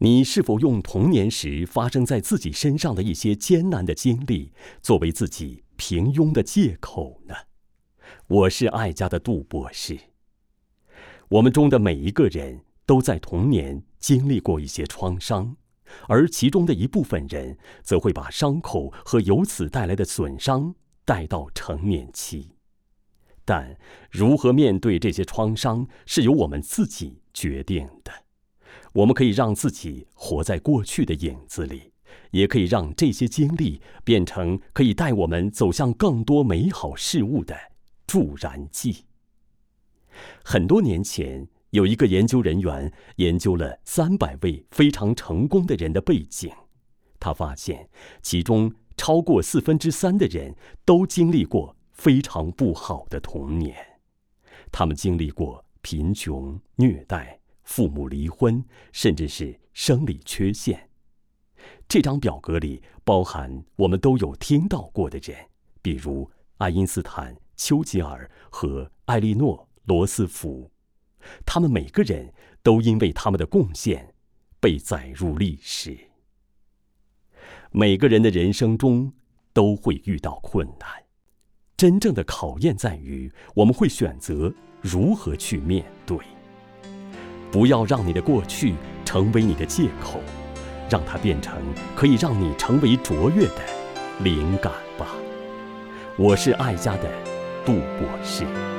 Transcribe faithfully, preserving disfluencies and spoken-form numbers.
你是否用童年时发生在自己身上的一些艰难的经历，作为自己平庸的借口呢？我是爱家的杜博士。我们中的每一个人都在童年经历过一些创伤，而其中的一部分人则会把伤口和由此带来的损伤带到成年期。但如何面对这些创伤，是由我们自己决定的。我们可以让自己活在过去的影子里，也可以让这些经历变成可以带我们走向更多美好事物的助燃剂。很多年前，有一个研究人员研究了三百位非常成功的人的背景，他发现其中超过四分之三的人都经历过非常不好的童年。他们经历过贫穷、虐待、父母离婚，甚至是生理缺陷。这张表格里包含我们都有听到过的人，比如爱因斯坦、丘吉尔和艾莉诺·罗斯福。他们每个人都因为他们的贡献被载入历史。每个人的人生中都会遇到困难，真正的考验在于我们会选择如何去面对。不要让你的过去成为你的借口，让它变成可以让你成为卓越的灵感吧。我是爱家的杜博士。